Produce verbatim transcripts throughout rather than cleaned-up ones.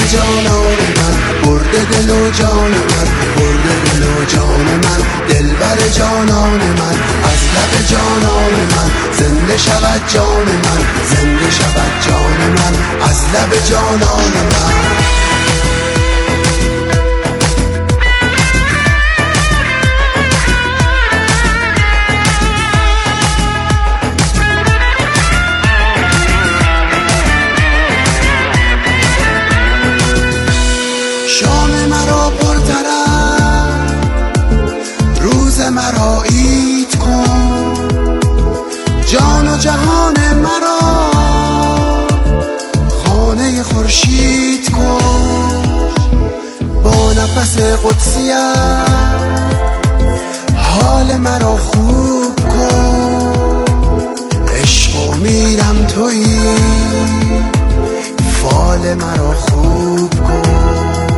جانان من، برده دل و جان من، برده دل و جان من، دلبر جانان من، از لب جانان من زنده شود جان من، زنده شود جان من، از لب جانان من. شام مرا پرطرف، روز مرا عید کن، جان و جهان مرا خانه خورشید کن، با نفس قدسیت حال مرا خوب کن، عشق و میرم تویی فال مرا خوب کن.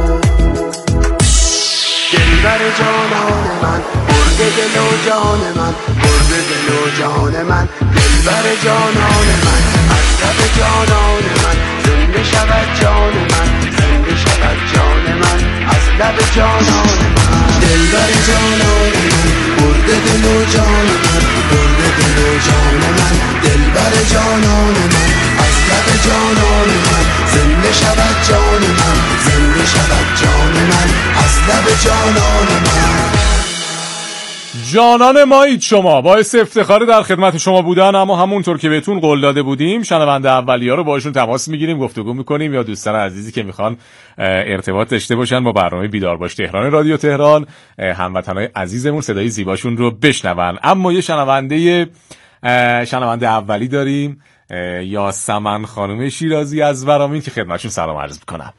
دلبر جانان من، برده دل و جان من، برده دل و جان من، دلبر جانان من، از لب جانان من زنده شود جان من، زنده شود جان من، از لب جانان من. دلبر جانان من، برده دل و جان من، برده دل و جان من، دلبر جانان من، از لب جانان من زنده شود جان من، زنده شود جان من، از لب جانان من. جانان مایید شما، باعث افتخار در خدمت شما بودن. اما همونطور که بهتون قول داده بودیم شنونده اولیا رو باشون تماس میگیریم، گفتگو میکنیم، یا دوستان عزیزی که میخوان ارتباط داشته باشن با برنامه بیدار باش تهران رادیو تهران، هموطنای عزیزمون صدای زیباشون رو بشنون. اما یه شنونده شنونده اولی داریم، یاسمن خانم شیرازی از ورامین که خدمتشون سلام عرض میکنم.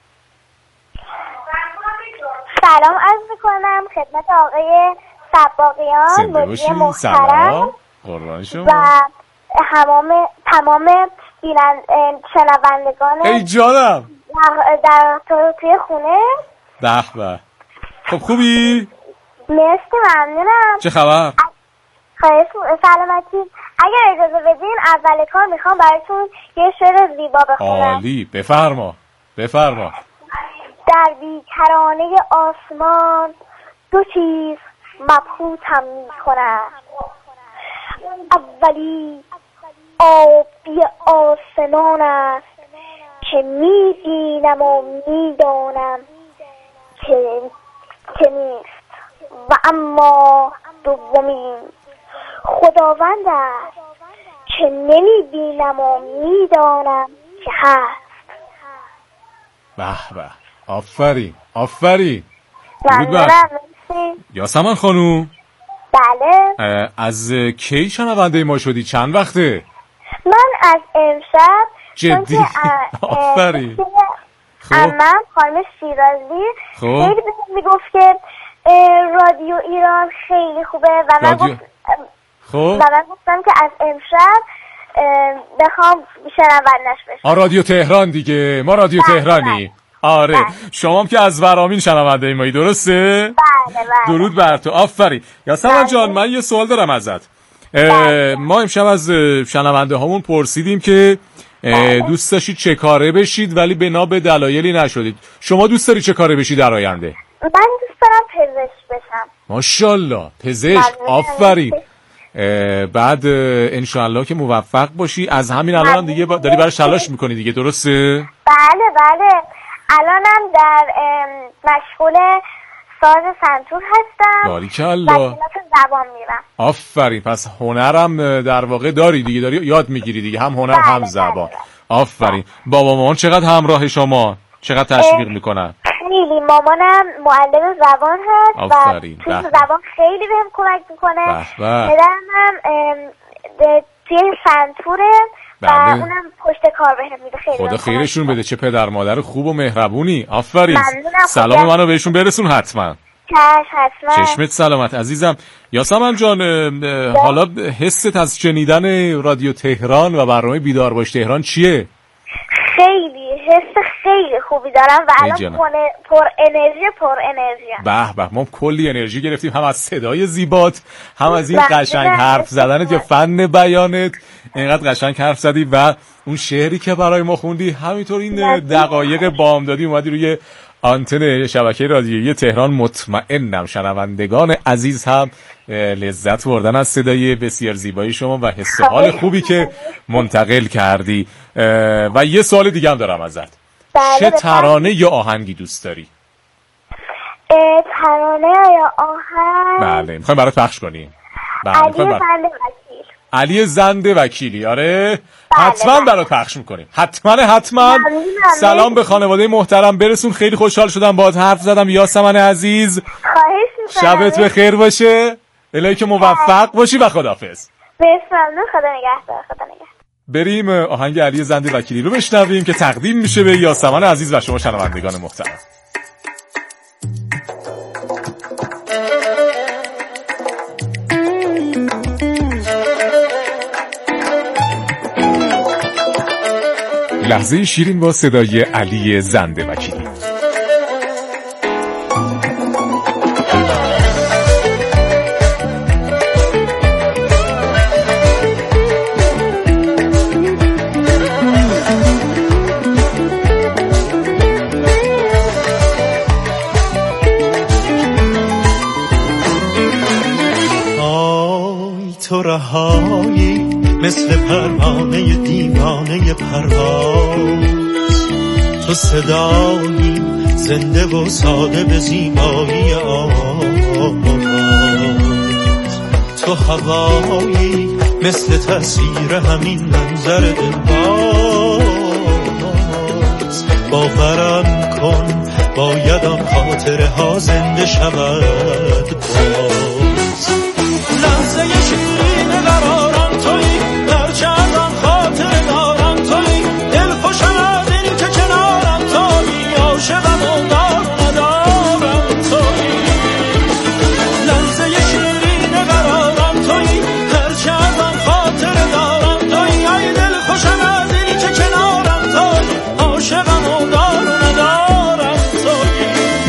سلام عرض میکنم خدمت آقای سباقیان مدیر محترم و همام تمام شنوندگان. ای جانم در توی خونه. به به. خب خوبی؟ مرسی ممنونم. چه خبر؟ خواهش سلامتی. اگر اجازه بدین اول کار میخوام براتون یه شعر زیبا بخونم. عالی، بفرما بفرما. در بیکرانه آسمان دو چیز مبهوتم میکنم، اولی آبی آسمان است که میبینم و میدانم که که نیست، و اما دومی خداوند است که نمیبینم و میدانم که هست. به به، آفرین آفرین. ممنونم. یاسمن خانوم، بله از کی شنونده ما شدی؟ چند وقته؟ من از امشب. جدی؟ آفرین. خب امم خانم شیرازی خب خیلی بهم میگفت که رادیو ایران خیلی خوبه و من رادیو... گفت خب و من گفتم که از امشب بخوام شنوندش بشم. آ رادیو تهران دیگه، ما رادیو بله تهرانی. بله. آره بله. شما هم که از ورامین شنونده مایی، درسته؟ بله بله. درود بر تو، آفرین. یاسمن بله. جان من یه سوال دارم ازت. بله. ما امشب از شنونده هامون پرسیدیم که بله. دوست داشتید چه کاره بشید ولی بنا به دلایلی نشدید. شما دوست داری چه کاره بشی در آینده؟ من دوست دارم پزشک بشم. ماشاءالله پزشک، آفرین. بعد انشالله که موفق باشی. از همین الان هم دیگه داری براش تلاش میکنی دیگه، درسته؟ بله بله. الانم در مشغول ساز سنتور هستم. باریکالله. و زبان میرم. آفرین. پس هنرم در واقع داری دیگه، داری یاد میگیری دیگه، هم هنر بله هم زبان. بله. آفرین. بابا مامان چقدر همراه شما؟ چقدر تشویق میکنن؟ خیلی. مامانم معلم زبان هست. آفرین. و توی زبان خیلی بهم کمک میکنه. پدرم هم توی سنتوره و بله. اونم پشت کار بهم میده. خیلی خدا خیرشون بده. چه پدر مادر خوب و مهربونی. آفرین. سلام منو بهشون برسون حتما. حتما. چشمت سلامت عزیزم. یاسمن جان حالا حست از شنیدن رادیو تهران و برنامه بیدار باش تهران چیه؟ خیلی حس خیلی خوبی دارم و الان پر انرژی پر انرژی. به به، ما کلی انرژی گرفتیم، هم از صدای زیبات، هم از این قشنگ حرف زدنت یا فن بیانت. اینقدر قشنگ حرف زدی و اون شعری که برای ما خوندی، همینطور این دقایق بامدادی اومدی روی آنتن شبکه رادیویی تهران. مطمئنم شنوندگان عزیز هم لذت بردن از صدای بسیار زیبایی شما و حس و حال خوبی که منتقل کردی. و یه سوال دیگه هم دارم ازت. چه ترانه یا آهنگی دوست داری؟ ترانه یا آهنگ؟ بله میخوایم برات پخش کنیم. بله علی زنده وکیل. علی زنده وکیلی. آره حتما برات پخش میکنیم، حتما حتما. سلام به خانواده محترم برسون. خیلی خوشحال شدم باهات حرف زدم یاسمن عزیز. خواهش میکنم. شبت بخیر باشه، الهی که موفق باشی و خداحافظ. ممنون، خدا نگهدار. خدا نگهدار. بریم آهنگ علی زنده وکیلی رو بشنویم که تقدیم میشه به یاسمن عزیز و شما شنوندگان محترم. لحظه شیرین با صدای علی زنده وکیلی. آی تو رهایی مثل پروانه دیوانه پرواز، تو صدایی زنده و ساده به زیبایی آواز، تو هوایی مثل تصویر همین منظر دلباز. باورم کن باید آن خاطره ها زنده شود باز. لحظه شیرین قرارم تویی، هرچه از آن خاطر دارم تویی، دل خوشم از این که کنارم تویی، عاشقم و دار ندارم تویی. لحظه شیرین قرارم تویی، هرچه از آن خاطر دارم تویی، ای دل خوشم از این که کنارم تویی، عاشقم و دار ندارم تویی.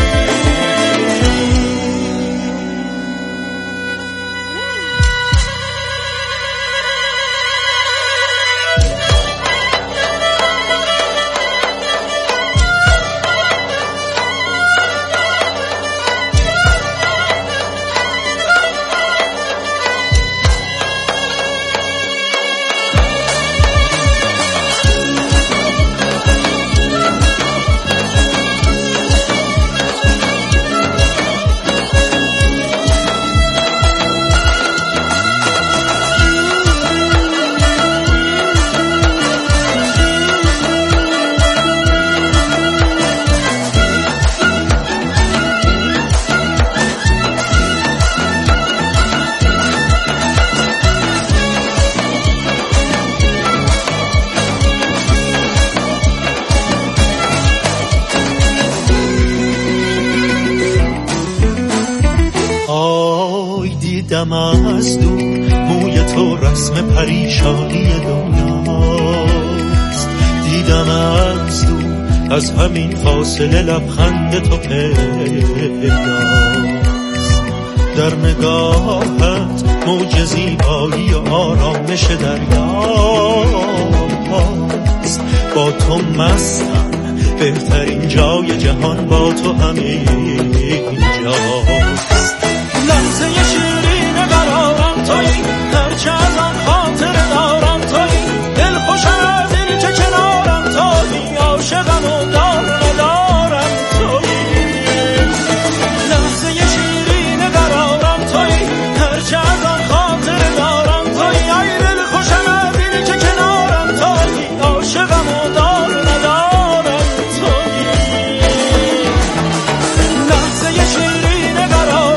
دیدم از دور موی تو رسم پریشانی دنیاست، دیدم از دور از همین فاصله لبخند تو پیداست، در نگاهت موج زیبایی و آرامش دریاست. با تو مستم بهترین جای جهان با تو همینجاست. لحظه شیرین قرارم تویی، هرچه از آن خاطر دارم تویی، دل خوشم از این که کنارم تویی، عاشقم و دار ندارم تویی. لحظه شیرین قرارم تویی، هرچه از آن خاطر دارم تویی، ای دل خوشم از این که کنارم تویی، عاشقم و دار ندارم تویی. لحظه شیرین قرارم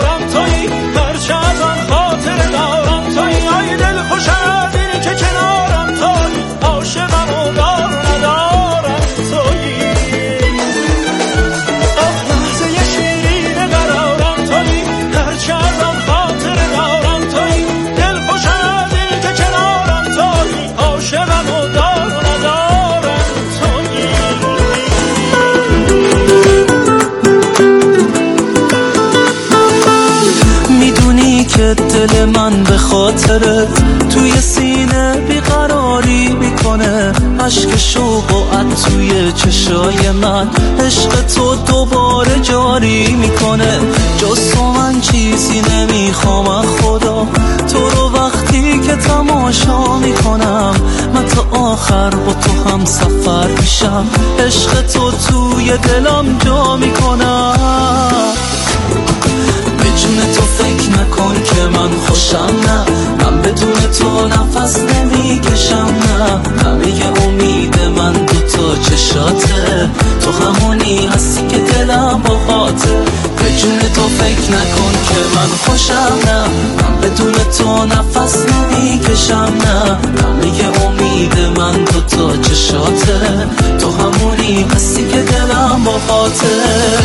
خاطرت توی سینه بیقراری میکنه، عشق شوق و عط توی چشای من عشق تو دوباره جاری میکنه. جز تو من چیزی نمیخوام خدا، تو رو وقتی که تماشا میکنم من تا آخر با تو هم سفر میشم، عشق تو توی دلم جا میکنم. به جون تو فکر نکن که من خوشم، نه من بدون تو نفس نمیکشم، نه همه امید من دو تا چشاته، تو همونی هستی که دلم باهاته. به جون تو فکر نکن که من خوشم، نه من بدون تو نفس نمیکشم، نه همه امید من دو تا چشاته، تو همونی هستی که دلم باهاته.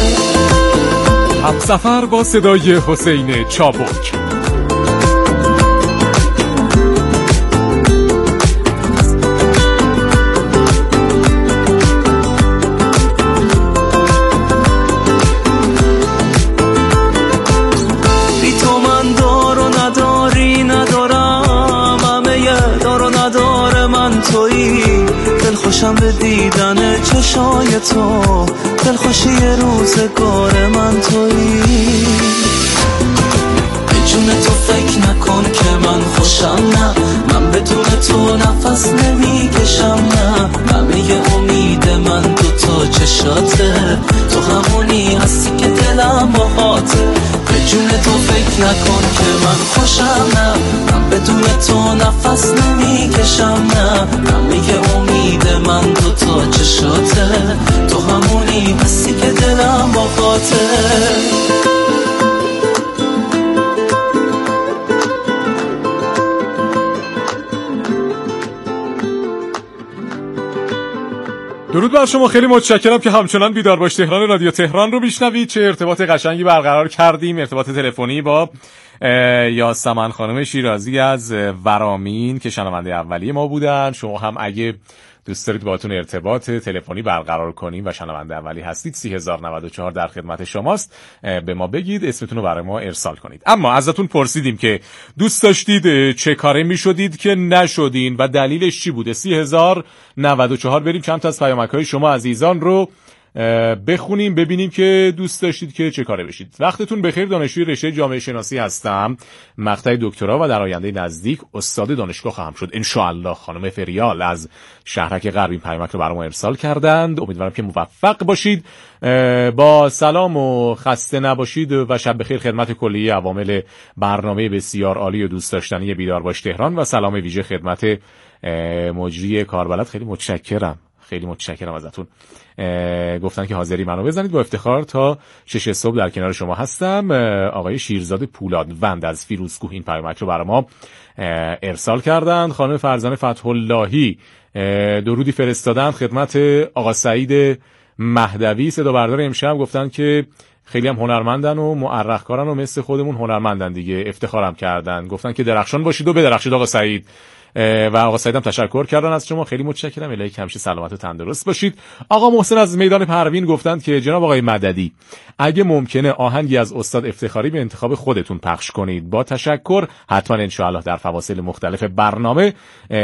همسفر با صدای حسین چابک. بی تو من دار و نداری ندارم، همه دار و ندار من تویی، دل خوشم به دیدن چشای تو، دل خوشی روزگار من تویی. به جون تو فکر نکن که من خوشم، نه من بدون تو نفس نمیکشم، نه همه امید من دو تا چشاته، تو همونی هستی که دلم باهاته. به جون تو فکر نکن که من خوشم، نه من بدون تو نفس نمیکشم، نه همه امید من دو تا چشاته، تو همونی هستی که دلم باهاته. درود بر شما، خیلی متشکرم که همچنان بیدار باش تهران رادیو تهران رو میشنوید. چه ارتباط قشنگی برقرار کردیم، ارتباط تلفنی با یاسمن خانم شیرازی از ورامین که شنونده اولیه ما بودن. شما هم اگه دوست دارید باهاتون ارتباط تلفنی برقرار کنیم و شنونده اولی هستید، سی هزار و نود و چهار در خدمت شماست. به ما بگید، اسمتون رو برای ما ارسال کنید. اما ازتون پرسیدیم که دوست داشتید چه کاره میشدید که نشدین و دلیلش چی بوده. سی هزار و نود و چهار بریم چند تا از پیامک‌های شما عزیزان رو بخونیم، ببینیم که دوست داشتید که چه کاره بشید. وقتتون بخیر. دانشجوی رشته جامعه شناسی هستم، مقطع دکترا و در آینده نزدیک استاد دانشگاه خواهم شد ان شاء الله. خانم فریال از شهرک غربی پیامک رو برام ارسال کردند. امیدوارم که موفق باشید. با سلام و خسته نباشید و شب بخیر خدمت کلیه عوامل برنامه بسیار عالی و دوست داشتنی بیدار باش تهران و سلام ویژه خدمت مجری کاربلد. خیلی متشکرم، خیلی متشکرم ازتون. گفتن که حاضری منو بزنید، با افتخار تا شش صبح در کنار شما هستم. آقای شیرزاد پولادوند از فیروزکوه این پیامک رو برای ما ارسال کردند. خانم فرزانه فتح اللهی درودی فرستادن خدمت آقا سعید مهدوی صدا بردار امشب. گفتن که خیلی هم هنرمندن و معرخکارن و مثل خودمون هنرمندن دیگه، افتخارم کردن. گفتن که درخشان باشید و بدرخشید آقا سعید. و آقا سعیدم تشکر کردن از شما، خیلی متشکرم. الهی که همیشه سلامت و تندرست باشید. آقا محسن از میدان پروین گفتند که جناب آقای مددی اگه ممکنه آهنگی از استاد افتخاری به انتخاب خودتون پخش کنید، با تشکر. حتما ان شاء الله در فواصل مختلف برنامه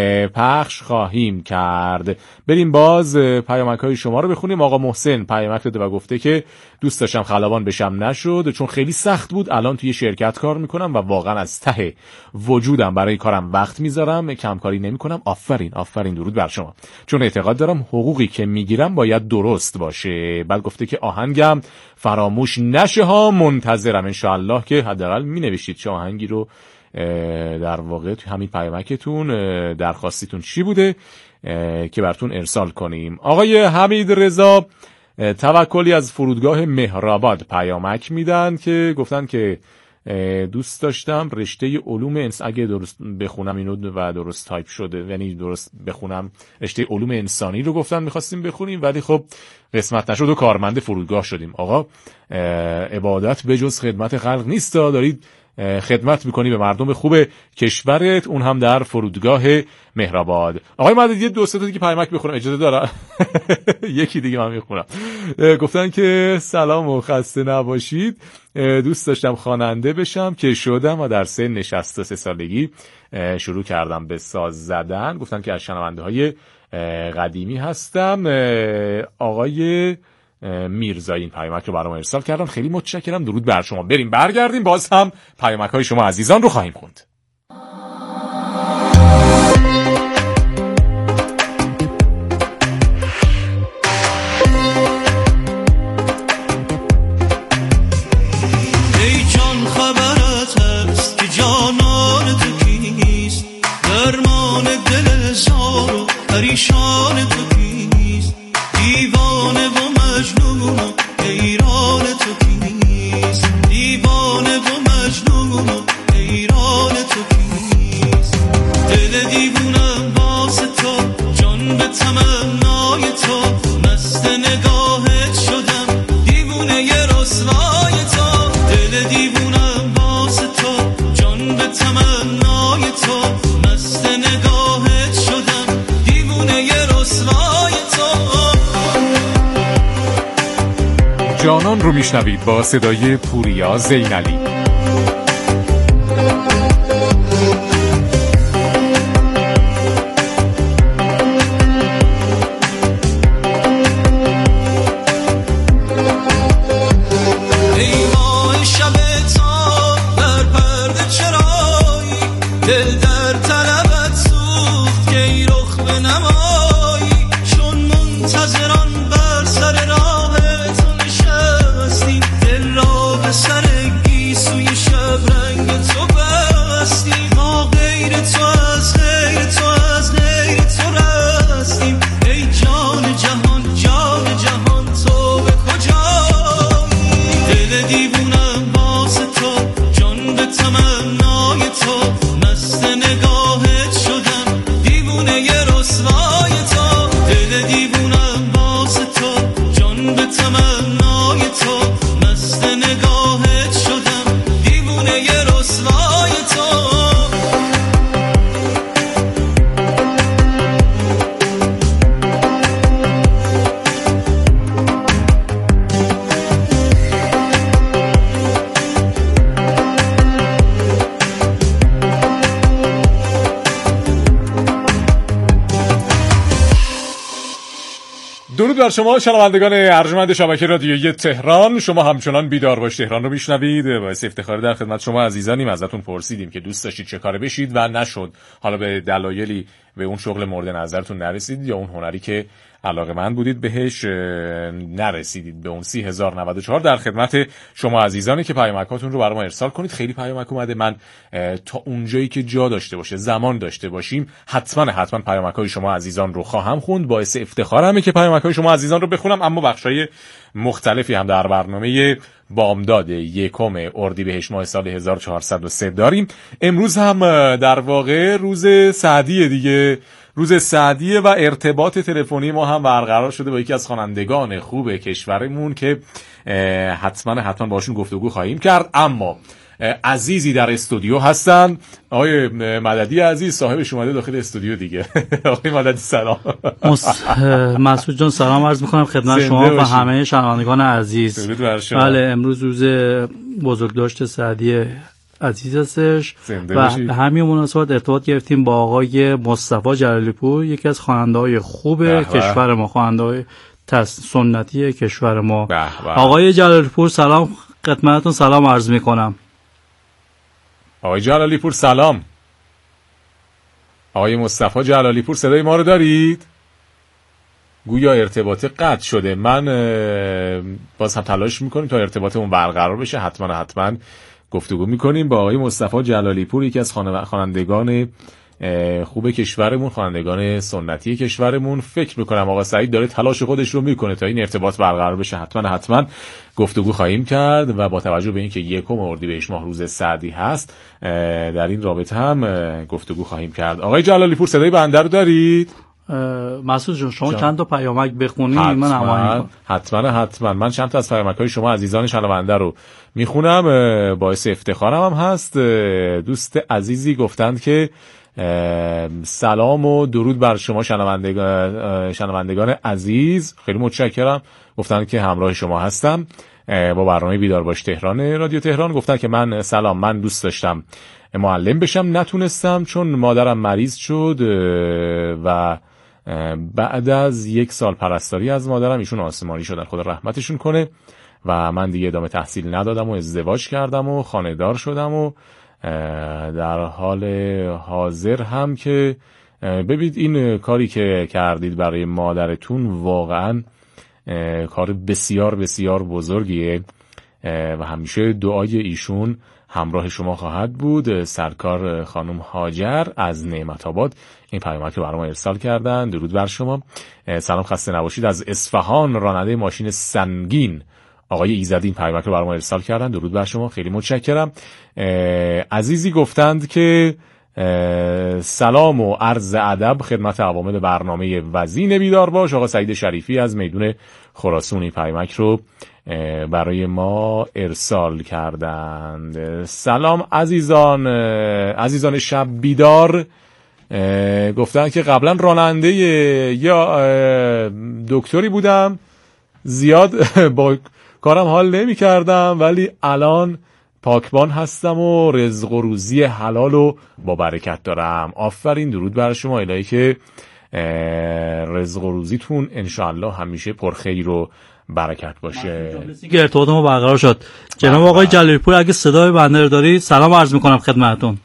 پخش خواهیم کرد. بریم باز پیامک‌های شما رو بخونیم. آقا محسن پیامک داده و گفته که دوست داشتم خلبان بشم نشد چون خیلی سخت بود. الان توی شرکت کار میکنم و واقعا از ته وجودم برای کارم وقت میذارم، کمکاری نمیکنم. آفرین آفرین، درود بر شما. چون اعتقاد دارم حقوقی که میگیرم باید درست باشه. بعد گفته که آهنگم فراموش نشه ها، منتظرم ان شاء الله که حداقل مینوشید چه آهنگی رو در واقع توی همین پیامکتون درخواستیتون چی بوده که براتون ارسال کنیم. آقای حمید رضا توکلی از فرودگاه مهرآباد پیامک میدن که گفتن که دوست داشتم رشته علوم انس اگه درست بخونم اینو و درست تایپ شده، یعنی درست بخونم، رشته علوم انسانی رو گفتن میخواستیم بخونیم ولی خب قسمت نشد و کارمند فرودگاه شدیم. آقا عبادت به جز خدمت خلق نیست، دارید خدمت میکنی به مردم خوب کشورت، اون هم در فرودگاه مهرآباد. آقای مددی یه دو سه تا دیگه پیامک بخونم اجازه دارم؟ یکی دیگه من میخونم. گفتن که سلام و خسته نباشید، دوست داشتم خواننده بشم که شدم و در سن شصت و سه سالگی شروع کردم به ساز زدن. گفتن که از شنونده های قدیمی هستم. آقای میرزایی این پیامک رو برام ارسال کردن، خیلی متشکرم. درود بر شما. بریم برگردیم باز هم پیامک های شما عزیزان رو خواهیم خوند. ای جان خبرت هست که جانان تو کیست، درمان دل زار و پریشان تو کیست، دیوانه و مجنون و حیران تو کیست، دیوانه و مجنون و حیران تو کیست، دل دیوونم واسه تو، جان به تمنای تو، مست نگاهت شدم، دیوونه ی رسوای تو، دل دیوونم واسه تو، جان به تمنای تو، مست نگاهت شدم، دیوونه ی رسوای تو. جانان رو میشنوید با صدای پوریا زینعلی. درود بر شما شنوندگان ارجمند شبکه رادیویی تهران. شما همچنان بیدار باش تهران رو میشنوید. باعث افتخار در خدمت شما عزیزانیم. ازتون پرسیدیم که دوست داشتید چه کاره بشید و نشد، حالا به دلایلی به اون شغل مورد نظرتون نرسیدید یا اون هنری که علاقه‌مند بودید بهش نرسیدید. به اون سی هزار و نود و چهار در خدمت شما عزیزانی که پیامکاتون رو برام ارسال کنید. خیلی پیامک اومده. من تا اونجایی که جا داشته باشه، زمان داشته باشیم، حتما حتما پیامک‌های شما عزیزان رو خواهم خوند. باعث افتخارمه که پیامک‌های شما عزیزان رو بخونم. اما بخشای مختلفی هم در برنامه بامداد یکم اردیبهشت ماه سال هزار و چهارصد و سه داریم. امروز هم در واقع روز سعدی دیگه، روز سعدیه و ارتباط تلفنی ما هم برقرار شده با یکی از خوانندگان خوب کشورمون که حتما حتما باشون گفتگو خواهیم کرد. اما عزیزی در استودیو هستن، آقای مددی عزیز، صاحبش اومده داخل استودیو دیگه. آقای مددی سلام. مسعود جان سلام عرض میکنم خدمت شما و همه شنوندگان عزیز. بله امروز روز بزرگداشت سعدی عزیز هستش و به همین مناسبت ارتباط گرفتیم با آقای مصطفی جلالی پور، یکی از خواننده‌های خوب کشور ما، خواننده‌های سنتی کشور ما. بح بح. آقای جلالی پور سلام خدمتتون سلام عرض میکنم. آقای جلالی پور سلام. آقای مصطفی جلالی پور صدای ما رو دارید؟ گویا ارتباط قطع شده. من باز هم تلاش میکنیم تا ارتباطمون برقرار بشه. حتما حتما گفتگو میکنیم با آقای مصطفی جلالی پور، یکی از خوانندگان خوب کشورمون، خوانندگان سنتی کشورمون. فکر میکنم آقا سعید داره تلاش خودش رو میکنه تا این ارتباط برقرار بشه. حتما حتما گفتگو خواهیم کرد و با توجه به اینکه یکم اردیبهشت ماه روز سعدی هست در این رابطه هم گفتگو خواهیم کرد. آقای جلالی پور صدای بنده رو دارید؟ مسعود جون شما جان. چند تا پیامک بخونی من هماهنگ می‌کنم. حتما حتما من چند تا از پیامک‌های شما عزیزان شنونده رو میخونم، باعث افتخارم هم هست. دوست عزیزی گفتند که سلام و درود بر شما شنوندگان شنوندگان عزیز، خیلی متشکرم. گفتند که همراه شما هستم با برنامه بیدار باش تهران رادیو تهران. گفتند که من سلام، من دوست داشتم معلم بشم، نتونستم چون مادرم مریض شد و بعد از یک سال پرستاری از مادرم ایشون آسمانی شدن، خدا رحمتشون کنه، و من دیگه ادامه تحصیل ندادم و ازدواج کردم و خانه‌دار شدم و در حال حاضر هم که ببینید این کاری که کردید برای مادرتون واقعا کار بسیار بسیار بزرگیه و همیشه دعای ایشون همراه شما خواهد بود. سرکار خانم هاجر از نعمت آباد این پیامک رو برام ارسال کردن. درود بر شما، سلام، خسته نباشید. از اصفهان راننده ماشین سنگین آقای ایزدی این پیامک رو برام ارسال کردن. درود بر شما، خیلی متشکرم. عزیزی گفتند که سلام و عرض ادب خدمت عوامل برنامه وزین بیدار باش. آقا سعید شریفی از میدون خراسان این پیامک رو برای ما ارسال کردند. سلام عزیزان عزیزان شب بیدار، گفتن که قبلا راننده یا دکتری بودم، زیاد با کارم حال نمی کردم، ولی الان پاکبان هستم و رزق و روزی حلال و با برکت دارم. آفرین، درود بر شما، الهی که رزق و روزیتون انشاءالله همیشه پرخیر و برکت باشه. که ارتباط ما برقرار شد. جناب آقای جلالی پور اگه صدای بنده رو دارید سلام عرض میکنم خدمتتون.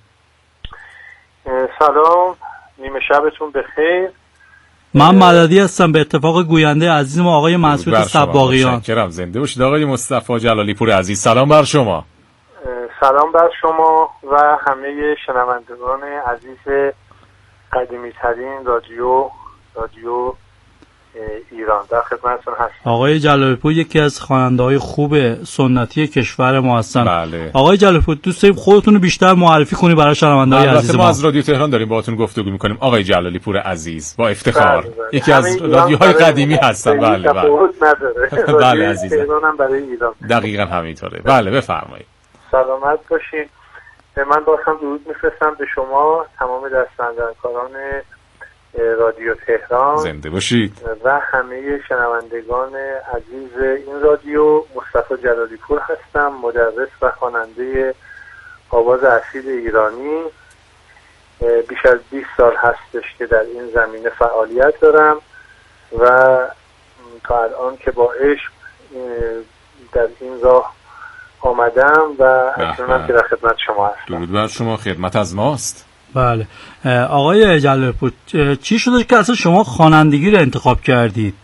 سلام، نیمه شبتون بخیر. من مددی هستم به اتفاق گوینده عزیز ما آقای مسعود صباغیان. متشکرم، زنده باشید آقای مصطفی جلالی پور عزیز. سلام بر شما. سلام بر شما و همه شنوندگان عزیز قدیمی ترین رادیو رادیو ایران، در خدمتتون هستم. آقای جلالی پور یکی از خواننده‌های خوب سنتی کشور ما هستن. بله. آقای جلالی پور دوست داریم خودتون رو بیشتر معرفی کنی برای شنونده‌های عزیز ما. ما از رادیو تهران داریم باهاتون گفتگو می‌کنیم. آقای جلالی پور عزیز با افتخار بله بله. یکی از رادیوهای قدیمی هستن. بله بله. بله عزیزم. تهرانم برای ایران. دقیقاً همینطوره. بله بفرمایید. سلامت باشید. من باهم درود می‌فرستم به شما، تمام دستاندرکاران رادیو تهران، زنده باشید، و همه شنوندگان عزیز این رادیو. مصطفی جلالی پور هستم، مدرس و خواننده آواز اصیل ایرانی. بیش از بیست سال هستش که در این زمینه فعالیت دارم و تا الان که با عشق در این راه آمدم و اکنون که در خدمت شما هستم. درود بر شما، خدمت از ماست. بله. آقای جلالی پور چی شده که اصلا شما خوانندگی رو انتخاب کردید؟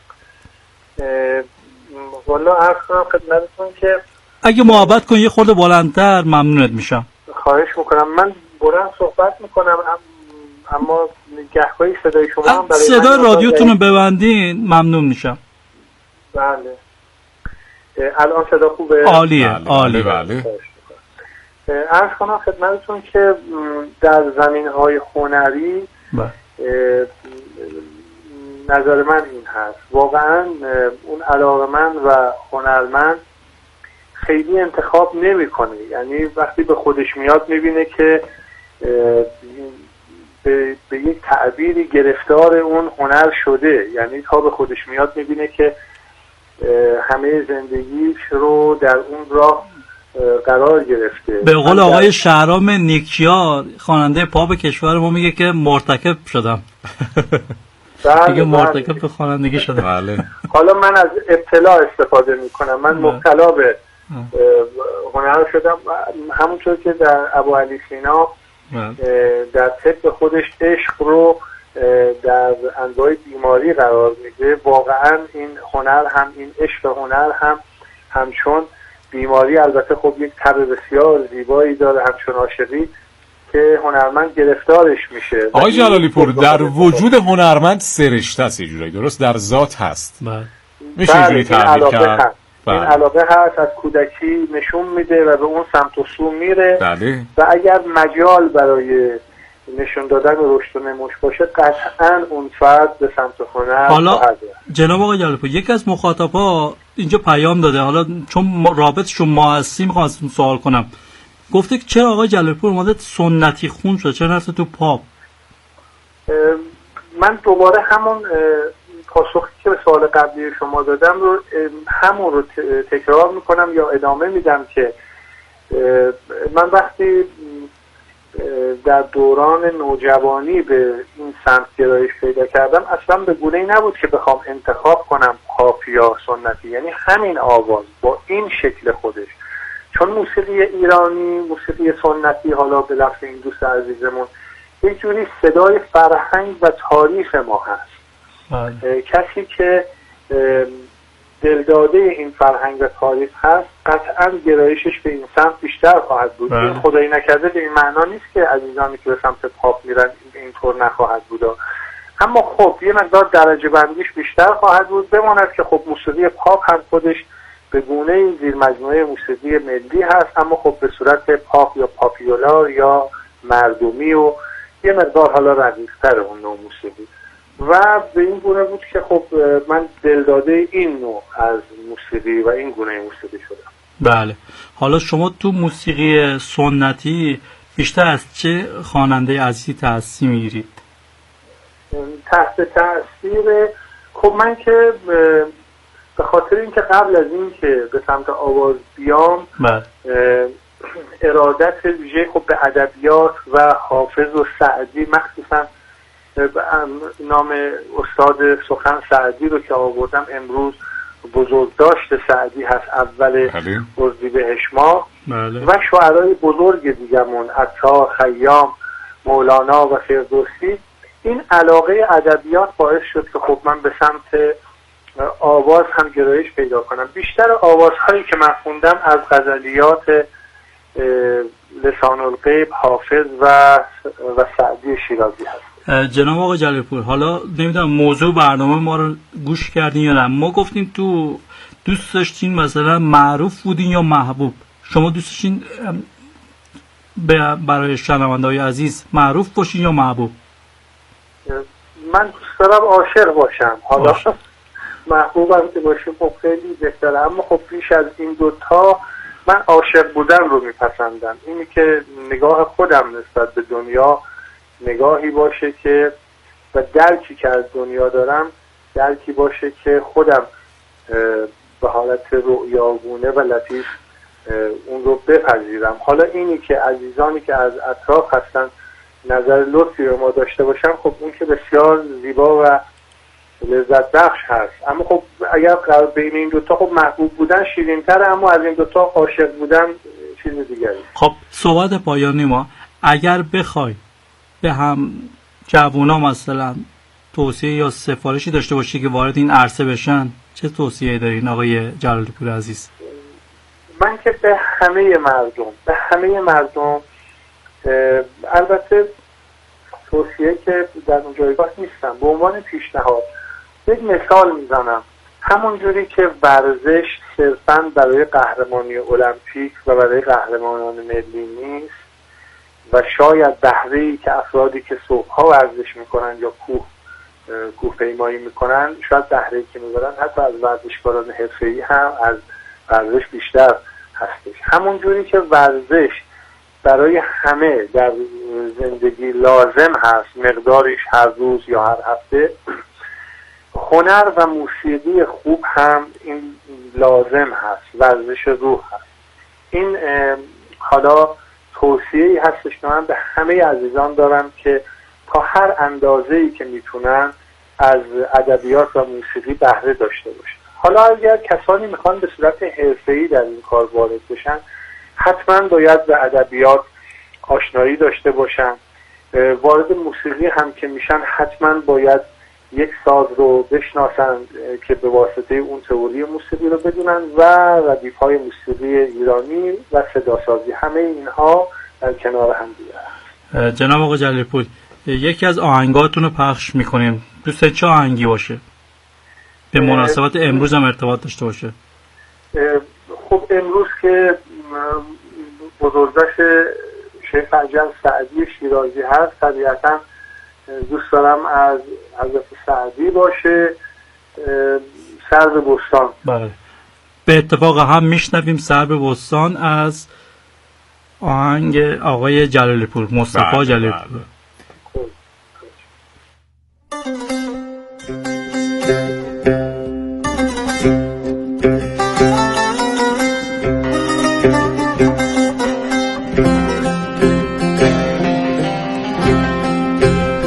والا عرض کنم خدمتتون که اگه محبت کن یه خورده بلندتر ممنونت میشم. خواهش میکنم. من بلند صحبت میکنم اما گهگاهی صدای شما هم برای صدای رادیوتون رو ببندین ممنون میشم. بله. الان صدا خوبه؟ عالیه. بله. عالی. بله. عرض کنم خدمتتون که در زمینهای هنری نظر من این هست، واقعا اون علاقه‌مند و هنرمند خیلی انتخاب نمی‌کنه. یعنی وقتی به خودش میاد میبینه که به, به یک تعبیری گرفتار اون هنر شده. یعنی تا به خودش میاد میبینه که همه زندگیش رو در اون راه قرار گرفته. به قول آقای شهرام نیکیا خواننده پاپ کشور ما میگه که مرتکب شدم. بله میگه مرتکب به خوانندگی شدم. بله. حالا من از ابتلا استفاده میکنم. من مبتلا به هنر شدم، همونطور که در ابوعلی سینا در طب خودش عشق رو در انواع بیماری قرار میده. واقعا این هنر هم، این عشق هنر هم همچون بیماری، البته خب یک تب بسیار زیبایی داره همچون عاشقی که هنرمند گرفتارش میشه. آقای جلالی پور در وجود هنرمند سرشته است، یه جورایی درست در ذات هست. بله. میشه اینجوری تعبیر کرد. این علاقه هست، از کودکی نشون میده و به اون سمت و سو میره. بله. و اگر مجال برای نشون دادن رشد و نموش باشه، قطعا اون فرد به سمت هنر. حالا جناب آقای جلالی‌پور، یکی از مخاطبا اینجا پیام داده، حالا چون رابطشون ما هستیم میخوام ازتون سوال کنم. گفته که چرا آقای جلالی‌پور اومده سنتی خون شد، چرا نرفته تو پاپ؟ من دوباره همون پاسخی که به سوال قبلی شما دادم رو همون رو تکرار میکنم یا ادامه میدم که من وقتی در دوران نوجوانی به این سمت گرایش پیدا کردم، اصلا به گونه‌ای نبود که بخوام انتخاب کنم پاپ یا سنتی، یعنی همین آواز با این شکل خودش، چون موسیقی ایرانی، موسیقی سنتی، حالا به لفظ این دوست عزیزمون، یک جوری صدای فرهنگ و تاریخ ما هست. کسی که دلداده این فرهنگ و تاریخ هست قطعا گرایشش به این سمت بیشتر خواهد بود. این خدایی نکرده به این معنا نیست که عزیزانی که به سمت پاپ میرن اینطور نخواهد بود، اما خب یه مقدار درجه بندیش بیشتر خواهد بود. بماند که خب موسیقی پاپ هم خودش به گونه زیر مجموعه موسیقی ملی هست، اما خب به صورت پاپ یا پاپیولار یا مردمی و یه مقدار حالا رقیق‌تر اون نوع موسیقی، و به این گونه بود که خب من دلداده این نوع از موسیقی و این گونه موسیقی شدم. بله. حالا شما تو موسیقی سنتی بیشتر از چه خواننده عزیزی تأثیر میگیرید؟ تحت تأثیر خب من که به خاطر اینکه قبل از این که به سمت آواز بیام ارادت ویژه خب به ادبیات و حافظ و سعدی، مخصوصا نام استاد سخن سعدی رو که آوردم امروز، بزرگداشت سعدی هست اول اردیبهشت ماه، و شاعرای بزرگ دیگمون عطار، خیام، مولانا و فردوسی. این علاقه ادبیات باعث شد که خب من به سمت آواز هم گرایش پیدا کنم. بیشتر آوازهایی که من خوندم از غزلیات لسان الغیب، حافظ و و سعدی شیرازی هست. جناب آقای جلالی‌پور، حالا نمیدونم موضوع برنامه ما رو گوش کردین یا نه. ما گفتیم تو دوست داشتین مثلا معروف بودین یا محبوب. شما دوست داشتین برای شنونده‌های عزیز معروف باشین یا محبوب؟ من دوست دارم عاشق باشم. حالا محبوبم که باشم خب خیلی بهتره، اما خب پیش از این دوتا من عاشق بودن رو میپسندم. اینی که نگاه خودم نسبت به دنیا نگاهی باشه که و درکی که از دنیا دارم درکی باشه که خودم به حالت رؤیاگونه و لطیف اون رو بپذیرم. حالا اینی که عزیزانی که از اطراف هستن نظر لطفی به ما داشته باشن، خب اون که بسیار زیبا و لذت بخش هست، اما خب اگر قرار بین این دوتا خب محبوب بودن شیرین تره، اما از این دوتا عاشق بودن چیز دیگری. خب صحبت پایانی ما، اگر بخوای به هم جوونا مثلا توصیه یا سفارشی داشته باشی که وارد این عرصه بشن، چه توصیه‌ای دارین آقای جلالی‌پور عزیز؟ من که به همه مردم به همه مردم البته توصیه که در اون جایگاه نیستم، به عنوان پیشنهاد یک مثال میزنم. همون جوری که ورزش صرفاً برای قهرمانی المپیک و برای قهرمانان ملی نیست و شاید بهره‌ای که افرادی که صبح‌ها ورزش میکنن یا کوه کوه پیمایی میکنن، شاید بهره‌ای که میبرن حتی از ورزشکاران حرفه‌ای هم از ورزش بیشتر هستش. همون جوری که ورزش برای همه در زندگی لازم هست، مقدارش هر روز یا هر هفته، هنر و موسیقی خوب هم این لازم هست، ورزش روح هست. این حالا توصیه‌ای هستش که من به همه عزیزان دارم که تا هر اندازه‌ای که میتونن از ادبیات و موسیقی بهره داشته باشن. حالا اگر کسانی میخوان به صورت حرفه‌ای در این کار وارد بشن، حتما باید به ادبیات آشنایی داشته باشن. وارد موسیقی هم که میشن حتما باید یک ساز رو بشناسن که به واسطه اون تئوری موسیقی رو بدونن و ردیف‌های موسیقی ایرانی و صداسازی، همه اینها در کنار هم دیگه. جناب آقای جلالی‌پور، یکی از آهنگاتون رو پخش میکنیم. دوست چه آهنگی باشه؟ به مناسبت امروز هم ارتباط داشته باشه. خب امروز که بزرگداشت شیخ عجل سعدی شیرازی هست، طبیعتا دوست دارم از حضرت سعدی باشه. سر به بستان. بله به اتفاق هم میشنویم سر به بستان از آهنگ آقای جلالی پور، مصطفی جلالی پور.